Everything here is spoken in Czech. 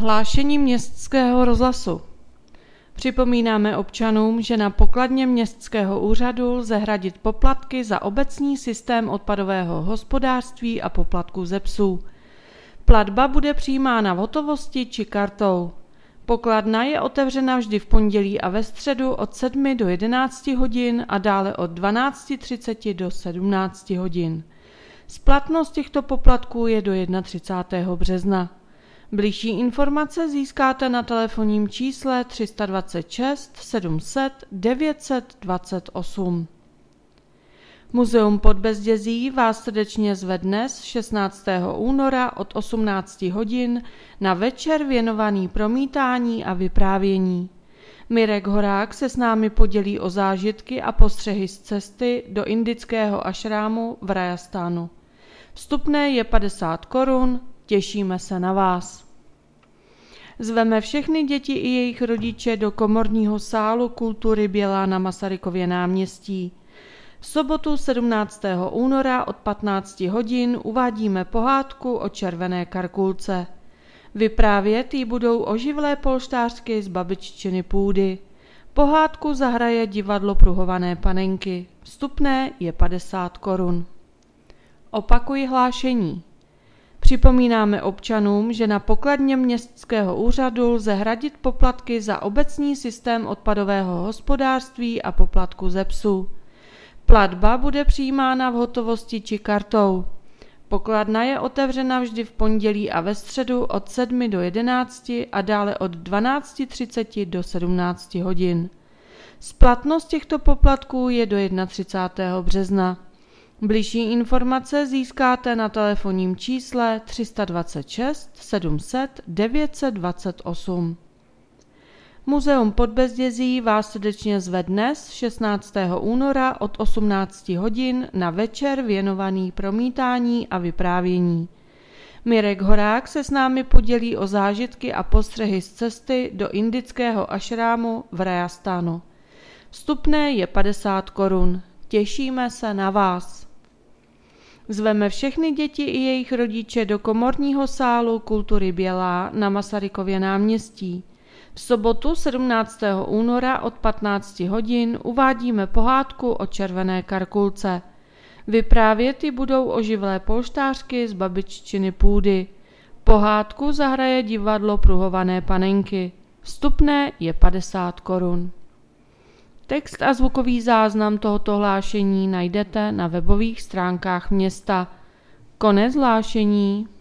Hlášení Městského rozhlasu. Připomínáme občanům, že na pokladně Městského úřadu lze hradit poplatky za obecní systém odpadového hospodářství a poplatků ze psů. Platba bude přijímána v hotovosti či kartou. Pokladna je otevřena vždy v pondělí a ve středu od 7 do 11 hodin a dále od 12:30 do 17 hodin. Splatnost těchto poplatků je do 31. března. Bližší informace získáte na telefonním čísle 326 700 928. Muzeum Podbezdězí vás srdečně zve dnes 16. února od 18 hodin na večer věnovaný promítání a vyprávění. Mirek Horák se s námi podělí o zážitky a postřehy z cesty do indického ašrámu v Rajastánu. Vstupné je 50 korun, těšíme se na vás. Zveme všechny děti i jejich rodiče do komorního sálu kultury Bělá na Masarykově náměstí. V sobotu 17. února od 15 hodin uvádíme pohádku o červené karkulce. Vyprávět jí budou oživlé polštářky z babiččiny půdy. Pohádku zahraje divadlo Pruhované panenky. Vstupné je 50 korun. Opakuji hlášení. Připomínáme občanům, že na pokladně Městského úřadu lze hradit poplatky za obecní systém odpadového hospodářství a poplatku ze psů. Platba bude přijímána v hotovosti či kartou. Pokladna je otevřena vždy v pondělí a ve středu od 7 do 11 a dále od 12:30 do 17 hodin. Splatnost těchto poplatků je do 31. března. Bližší informace získáte na telefonním čísle 326 700 928. Muzeum Podbezdězí vás srdečně zve dnes 16. února od 18 hodin na večer věnovaný promítání a vyprávění. Mirek Horák se s námi podělí o zážitky a postřehy z cesty do indického ašrámu v Rajastánu. Vstupné je 50 korun. Těšíme se na vás. Zveme všechny děti i jejich rodiče do komorního sálu kultury Bělá na Masarykově náměstí. V sobotu 17. února od 15 hodin uvádíme pohádku o červené karkulce. Vyprávět ji budou oživlé polštářky z babiččiny půdy. Pohádku zahraje divadlo Pruhované panenky. Vstupné je 50 korun. Text a zvukový záznam tohoto hlášení najdete na webových stránkách města. Konec hlášení.